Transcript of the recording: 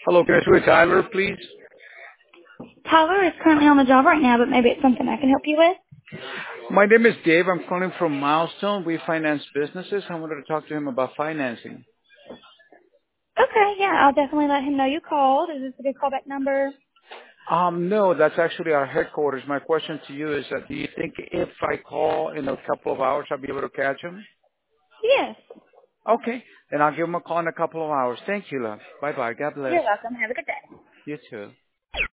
Hello, can I speak with Tyler, please? Tyler is currently on the job right now, but maybe it's something I can help you with. My name is Dave. I'm calling from Milestone. We finance businesses. I wanted to talk to him about financing. Okay, yeah, I'll definitely let him know you called. Is this a good callback number? No, that's actually our headquarters. My question to you is that do you think if I call in a couple of hours, I'll be able to catch him? Yes. Okay, then I'll give him a call in a couple of hours. Thank you, love. Bye-bye. God bless. You're welcome. Have a good day. You too.